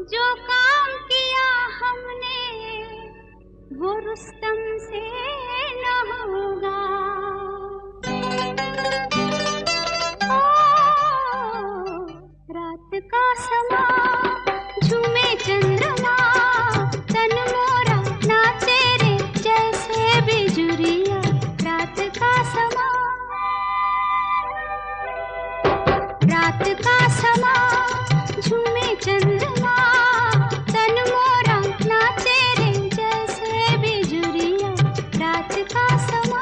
जो काम किया हमने वो रुस्तम से न होगा। रात का समा झूमे चंद्रमा, तन मोरा नाचे रे जैसे बिजुरिया। रात का समा, रात का समा झूमे चंद्रमा, तन मोरा नाचे रे जैसे बिजुरिया। रात का समा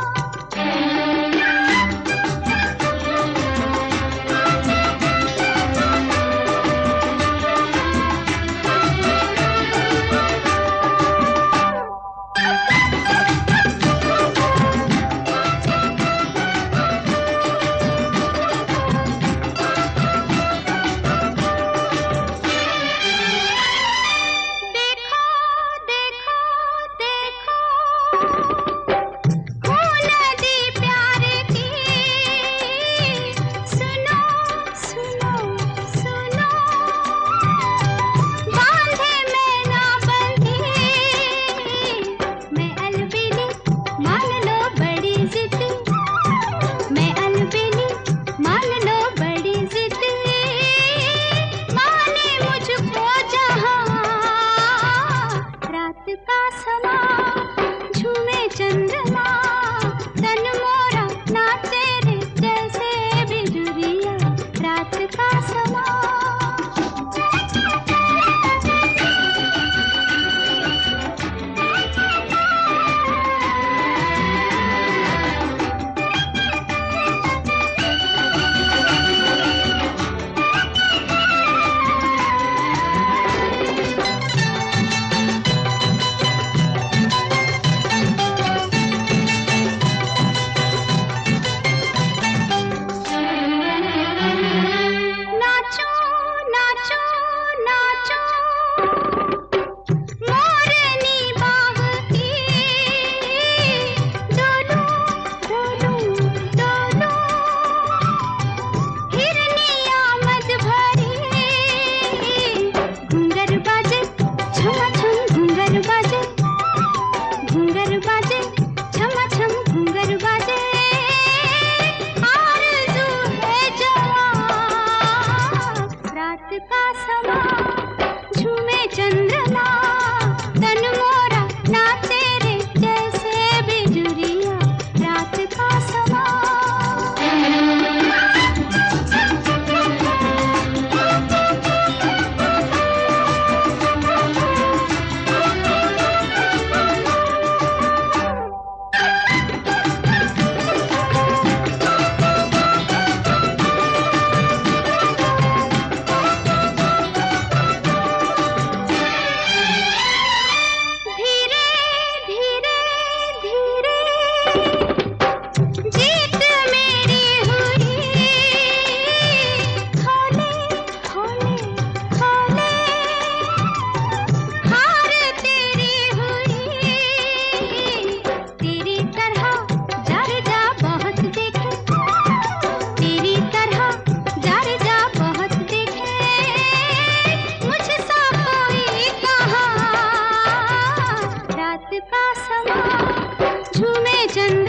का समा झूमे चंद्रमा, तन मोरा नाचे रे जैसे बिजुरिया। रात का समा का समा झूमे चंद्रमा, तन मोरा नाचे रे जैसे बिजुरिया। रात का समा का समा झूमे चंद्रमा।